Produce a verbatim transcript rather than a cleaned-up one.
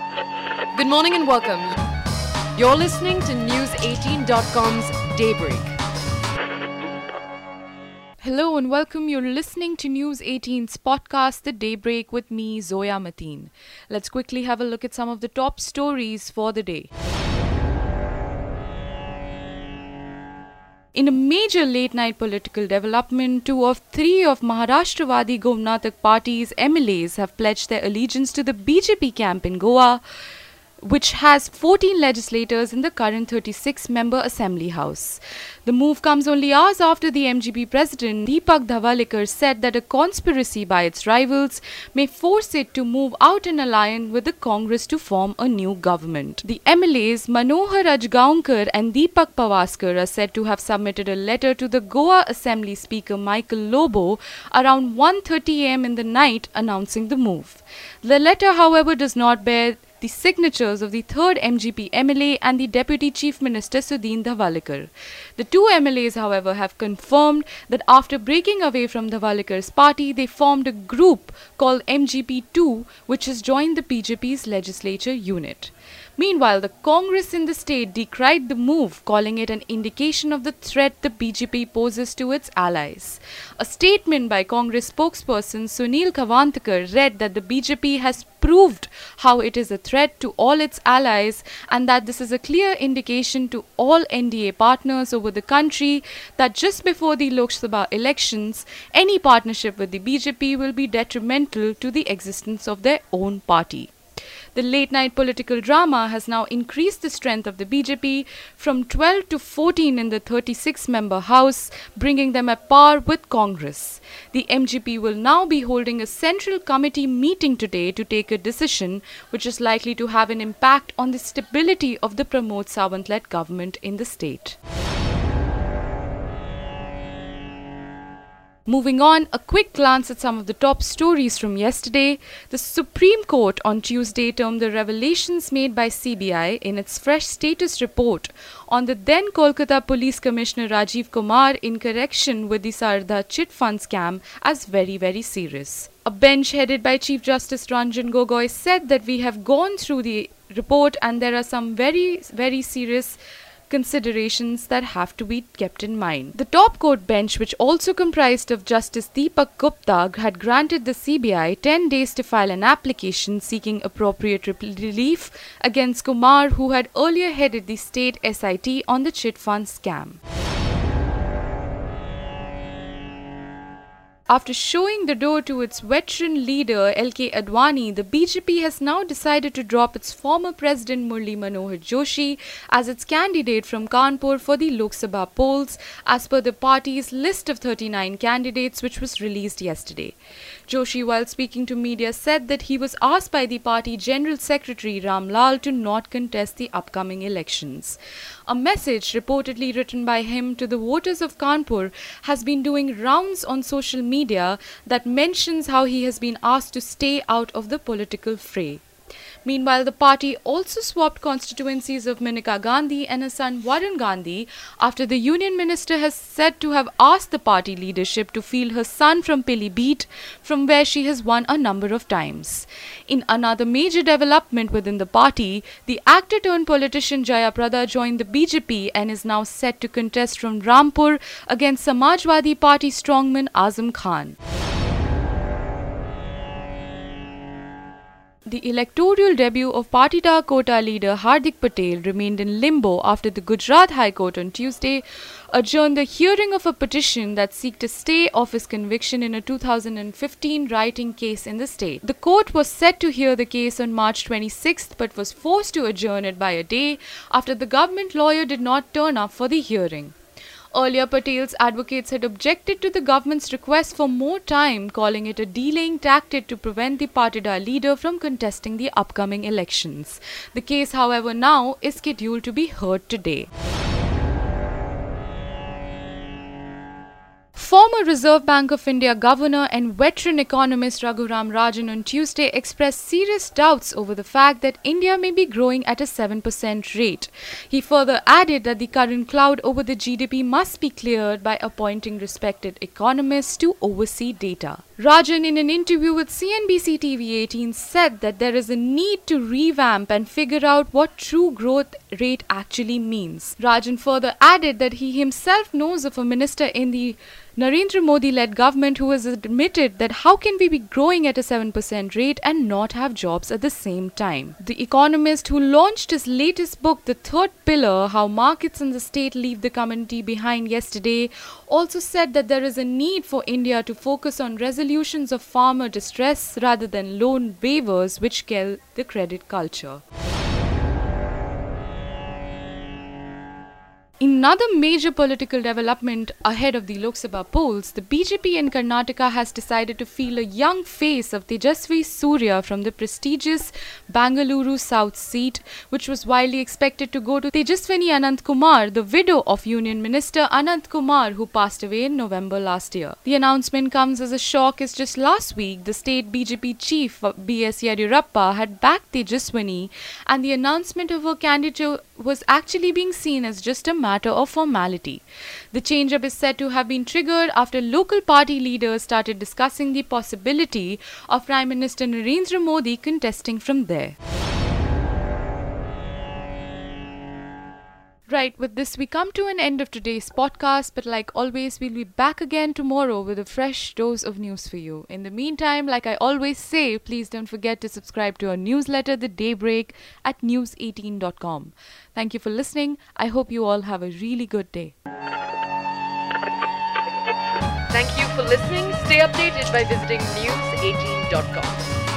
Good morning and welcome. You're listening to News eighteen dot com's Daybreak. Hello and welcome. You're listening to News eighteen's podcast, The Daybreak, with me, Zoya Mateen. Let's quickly have a look at some of the top stories for the day. In a major late-night political development, two of three of Maharashtrawadi Govnatak Party's M L As have pledged their allegiance to the B J P camp in Goa, which has fourteen legislators in the current thirty-six member Assembly House. The move comes only hours after the M G P president Deepak Dhavalikar said that a conspiracy by its rivals may force it to move out and align with the Congress to form a new government. The M L As Manohar Ajgaonkar and Deepak Pavaskar are said to have submitted a letter to the Goa Assembly Speaker Michael Lobo around one thirty a m in the night announcing the move. The letter, however, does not bear the signatures of the third M G P M L A and the Deputy Chief Minister Sudeen Dhavalikar. The two M L As, however, have confirmed that after breaking away from Dhawalikar's party, they formed a group called M G P two, which has joined the B J P's legislature unit. Meanwhile, the Congress in the state decried the move, calling it an indication of the threat the B J P poses to its allies. A statement by Congress spokesperson Sunil Kavantkar read that the B J P has proved how it is a threat to all its allies and that this is a clear indication to all N D A partners over the country that just before the Lok Sabha elections, any partnership with the B J P will be detrimental to the existence of their own party. The late-night political drama has now increased the strength of the B J P from twelve to fourteen in the thirty-six member House, bringing them at par with Congress. The M G P will now be holding a central committee meeting today to take a decision which is likely to have an impact on the stability of the Pramod Sawant-led government in the state. Moving on, a quick glance at some of the top stories from yesterday. The Supreme Court on Tuesday termed the revelations made by C B I in its fresh status report on the then Kolkata Police Commissioner Rajiv Kumar in connection with the Sarda Chit Fund scam as very, very serious. A bench headed by Chief Justice Ranjan Gogoi said that we have gone through the report and there are some very, very serious considerations that have to be kept in mind. The top court bench, which also comprised of Justice Deepak Gupta, had granted the C B I ten days to file an application seeking appropriate relief against Kumar, who had earlier headed the state S I T on the chit fund scam. After showing the door to its veteran leader L K Advani, the B J P has now decided to drop its former president Murli Manohar Joshi as its candidate from Kanpur for the Lok Sabha polls, as per the party's list of thirty-nine candidates which was released yesterday. Joshi, while speaking to media, said that he was asked by the party General Secretary Ram Lal to not contest the upcoming elections. A message reportedly written by him to the voters of Kanpur has been doing rounds on social media that mentions how he has been asked to stay out of the political fray. Meanwhile, the party also swapped constituencies of Maneka Gandhi and her son Varun Gandhi after the union minister has said to have asked the party leadership to field her son from Pilibhit, from where she has won a number of times. In another major development within the party, the actor-turned-politician Jayaprada joined the B J P and is now set to contest from Rampur against Samajwadi Party strongman Azam Khan. The electoral debut of Patidar Kota leader Hardik Patel remained in limbo after the Gujarat High Court on Tuesday adjourned the hearing of a petition that sought a stay of his conviction in a two thousand fifteen rioting case in the state. The court was set to hear the case on March twenty-sixth but was forced to adjourn it by a day after the government lawyer did not turn up for the hearing. Earlier, Patel's advocates had objected to the government's request for more time, calling it a delaying tactic to prevent the Patidar leader from contesting the upcoming elections. The case, however, now is scheduled to be heard today. former Reserve Bank of India governor and veteran economist Raghuram Rajan on Tuesday expressed serious doubts over the fact that India may be growing at a seven percent rate. He further added that the current cloud over the G D P must be cleared by appointing respected economists to oversee data. Rajan, in an interview with C N B C T V eighteen, said that there is a need to revamp and figure out what true growth rate actually means. Rajan further added that he himself knows of a minister in the Narendra Modi-led government who has admitted that how can we be growing at a seven percent rate and not have jobs at the same time. The economist who launched his latest book, The Third Pillar, How Markets and the State Leave the Community Behind, yesterday, also said that there is a need for India to focus on resolutions of farmer distress rather than loan waivers which kill the credit culture. In another major political development ahead of the Lok Sabha polls, the B J P in Karnataka has decided to field a young face of Tejasvi Surya from the prestigious Bangalore South seat, which was widely expected to go to Tejaswini Anant Kumar, the widow of Union Minister Anant Kumar, who passed away in November last year. The announcement comes as a shock as just last week, the state B J P chief B S Yediyurappa had backed Tejaswini, and the announcement of her candidature was actually being seen as just a matter of formality. The change-up is said to have been triggered after local party leaders started discussing the possibility of Prime Minister Narendra Modi contesting from there. Right, with this we come to an end of today's podcast, but like always, we'll be back again tomorrow with a fresh dose of news for you. In the meantime, like I always say, please don't forget to subscribe to our newsletter, The Daybreak, at news eighteen dot com. Thank you for listening. I hope you all have a really good day. Thank you for listening. Stay updated by visiting news eighteen dot com.